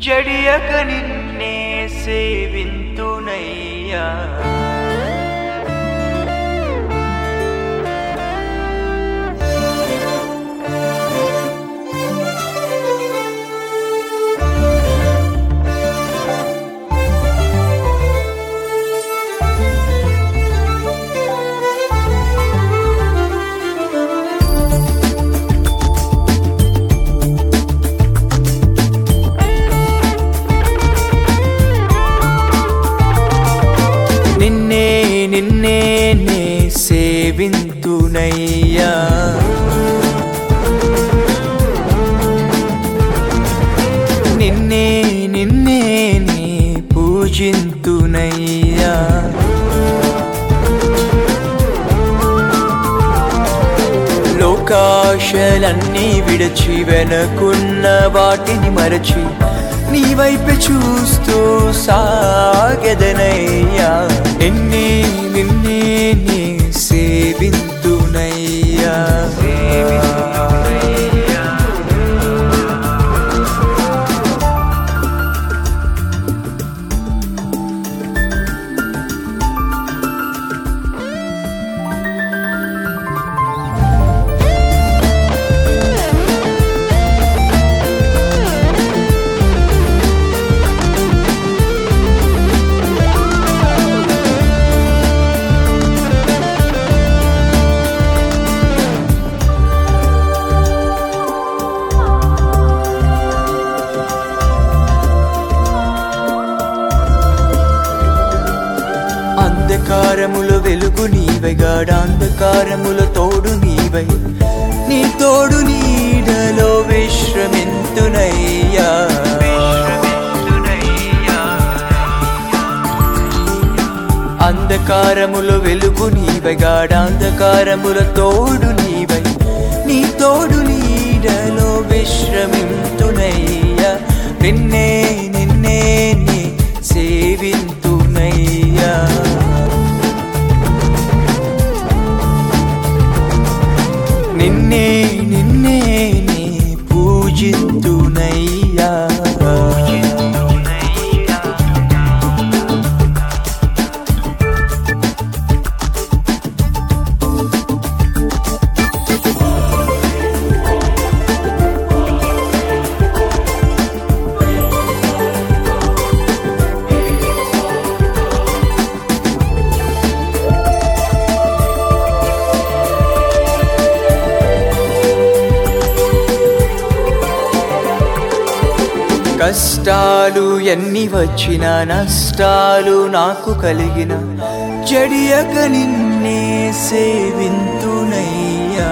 జడియక నిన్నే సేవింతునయ్యా నిన్నే నే సేవింతునయ్యా నిన్నే నే పూజింతునయ్యా లోకాశలన్నీ విడిచి వెనకున్న వాటిని మరచి నీ వైపు చూస్తూ సాగెదనయ్యా నిన్నే నే సేవింతునయ్యా అంధకారములో వెలుగు నీవై గాఢాంధకారములో తోడు నీవై నీ తోడు నీడలో విశ్రమింతునయ్యా అంధకారములో వెలుగు నీవై గాఢాంధకారములో తోడు నీవై నీ తోడు నీడలో విశ్రమింతునయ్యా నిన్నే నే సేవింతునయ్యా నిన్నే నే పూజింతునయ్యా కష్టాలు ఎన్ని వచ్చినా నష్టాలు నాకు కలిగిన జడియక నిన్నే సేవింతునయ్యా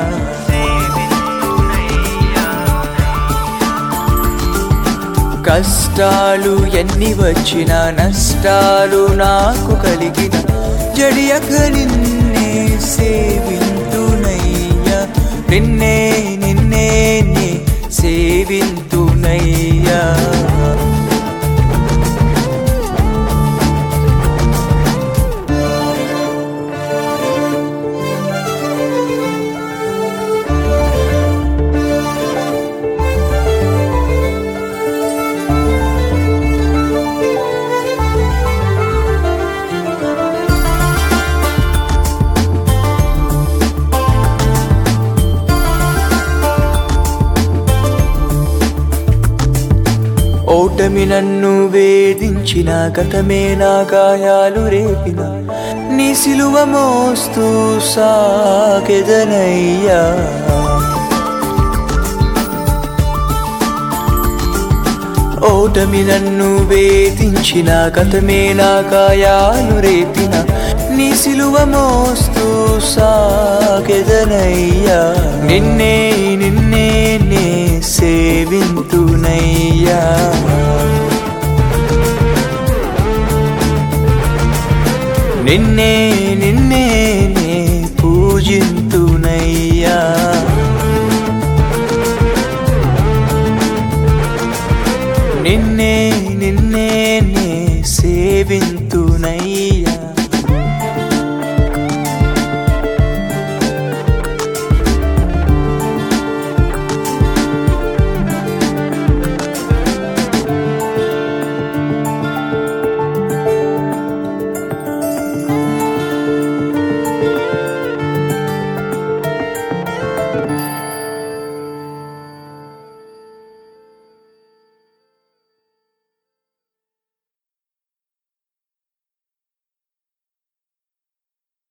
కష్టాలు ఎన్ని వచ్చినా నష్టాలు నాకు కలిగిన జడియక నిన్నే సేవింతునయ్యా నిన్నే నే సేవింతునయ్యా ఓటమి నన్ను వేధించిన గతమే నా గాయాలు రేపిన నీ సిలువ మోస్తూ సాగెదనయ్యా ఓటమి నన్ను వేధించిన గతమే నా గాయాలు రేపిన నీ సిలువ మోస్తూ సాగెదనయ్యా నిన్నే నే సేవింతునయ్యా నిన్నే నే పూజింతునయ్యా